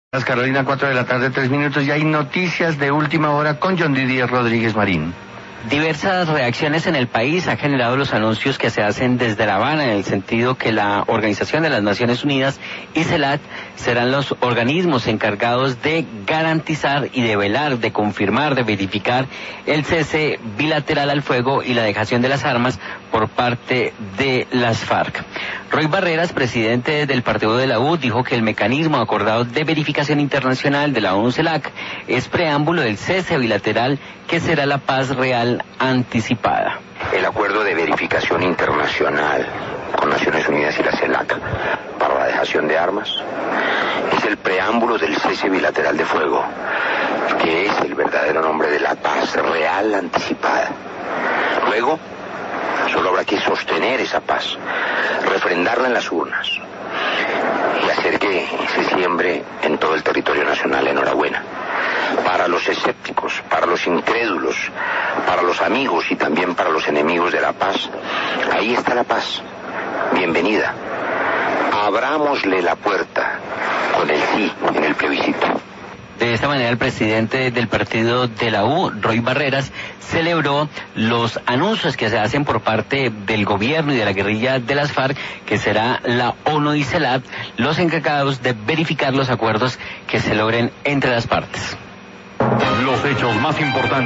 Carolina, 4 de la tarde, 3 minutos, y hay noticias de última hora con John Didier Rodríguez Marín. Diversas reacciones en el país han generado los anuncios que se hacen desde La Habana, en el sentido que la Organización de las Naciones Unidas y CELAC serán los organismos encargados de garantizar y de velar, de confirmar, de verificar el cese bilateral al fuego y la dejación de las armas por parte de las FARC. Roy Barreras, presidente del partido de la U, dijo que el mecanismo acordado de verificación internacional de la ONU-CELAC es preámbulo del cese bilateral que será la paz real anticipada. El acuerdo de verificación internacional con Naciones Unidas y la CELAC para la dejación de armas es el preámbulo del cese bilateral de fuego, que es el verdadero nombre de la paz real anticipada. Luego, solo habrá que sostener esa paz, refrendarla en las urnas y hacer que se siembre en todo el territorio nacional enhorabuena. Para los escépticos, para los incrédulos, para los amigos y también para los enemigos de la paz, ahí está la paz. Bienvenida. Abrámosle la puerta con el sí en el plebiscito. De esta manera, el presidente del partido de la U, Roy Barreras, celebró los anuncios que se hacen por parte del gobierno y de la guerrilla de las FARC, que será la ONU y CELAC los encargados de verificar los acuerdos que se logren entre las partes. Los hechos más importantes.